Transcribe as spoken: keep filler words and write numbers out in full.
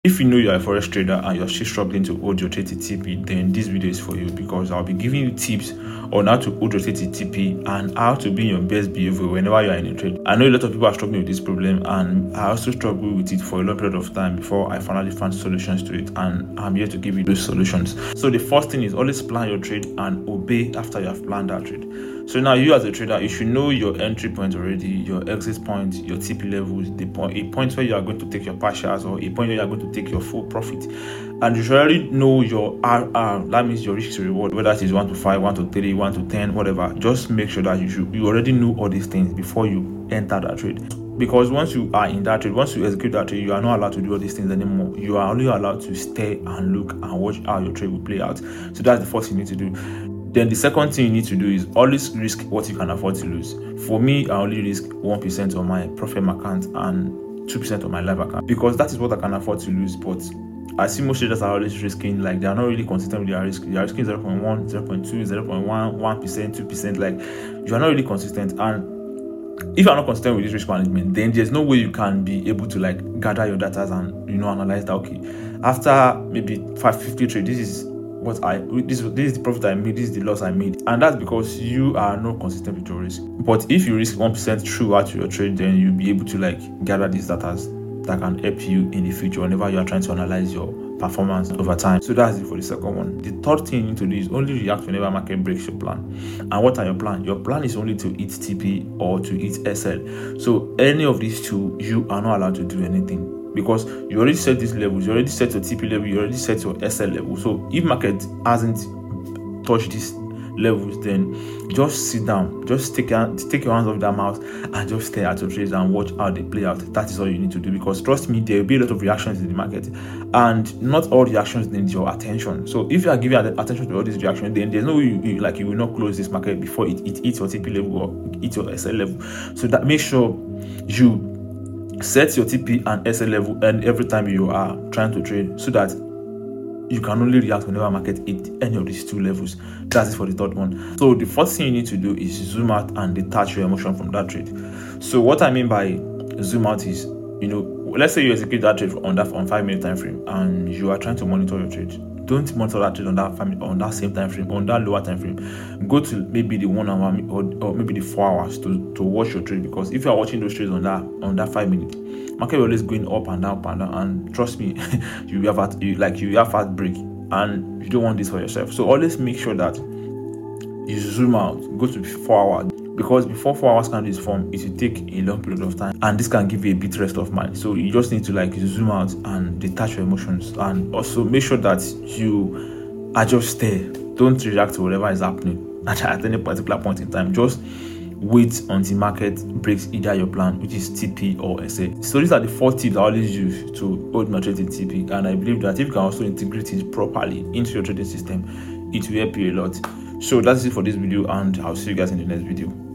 If you know you are a forex trader and you're still struggling to hold your trade to T P, then this video is for you, because I'll be giving you tips on how to hold your trade to T P and how to be in your best behavior whenever you are in a trade. I know a lot of people are struggling with this problem, and I also struggled with it for a long period of time before I finally found solutions to it, and I'm here to give you those solutions. So the first thing is always plan your trade and obey after you have planned that trade. So now you as a trader, you should know your entry point already, your exit point, your T P levels, the point, a point where you are going to take your partials or a point where you are going to take your full profit. And you should already know your R R, that means your risk to reward, whether it is one to five, one to three, one to ten, whatever. Just make sure that you should you already know all these things before you enter that trade. Because once you are in that trade, once you execute that trade, you are not allowed to do all these things anymore. You are only allowed to stay and look and watch how your trade will play out. So that's the first thing you need to do. Then the second thing you need to do is always risk what you can afford to lose. For me, I only risk one percent on my Profem account and two percent on my live account, because that is what I can afford to lose. But I see most traders are always risking, like they are not really consistent with their risk. They are risking zero point one, zero point two, zero point one, one percent, two percent. Like you are not really consistent. And if you are not consistent with this risk management, then there's no way you can be able to like gather your data and, you know, analyze that, okay, after maybe five fifty trade, this is what I this, this is the profit I made, this is the loss I made. And that's because you are not consistent with your risk. But if you risk one percent throughout your trade, then you'll be able to like gather these data that can help you in the future whenever you are trying to analyze your performance over time. So that's it for the second one. The third thing you need to do is only react whenever market breaks your plan. And what are your plan? Your plan is only to hit T P or to hit S L. So any of these two, you are not allowed to do anything, because you already set these levels, you already set your T P level, you already set your S L level. So if market hasn't touched these levels, then just sit down, just take your, take your hands off that mouse and just stare at your trades and watch how they play out. That is all you need to do, because trust me, there will be a lot of reactions in the market, and not all reactions need your attention. So if you are giving attention to all these reactions, then there's no way you, you, like you will not close this market before it, it hits your T P level or hits your S L level. So that make sure you set your T P and S L level and every time you are trying to trade, so that you can only react whenever market hit any of these two levels. That's it for the third one. So the first thing you need to do is zoom out and detach your emotion from that trade. So what I mean by zoom out is, you know, let's say you execute that trade on that on five minute time frame and you are trying to monitor your trade. Don't monitor that trade on that five, on that same time frame, on that lower time frame. Go to maybe the one hour or, or maybe the four hours to, to watch your trade, because if you are watching those trades on that on that five minute, market will always going up and down, up and down, and trust me, you have at, you like you have fast break, and you don't want this for yourself. So always make sure that you zoom out, go to four hours, because before four hours can form, it will take a long period of time, and this can give you a bit rest of mind. So you just need to like zoom out and detach your emotions, and also make sure that you are just there. Don't react to whatever is happening at any particular point in time. Just wait until market breaks either your plan, which is T P or S A. So these are the four tips I always use to hold my trade in T P, and I believe that if you can also integrate it properly into your trading system, it will help you a lot. So that's it for this video, and I'll see you guys in the next video.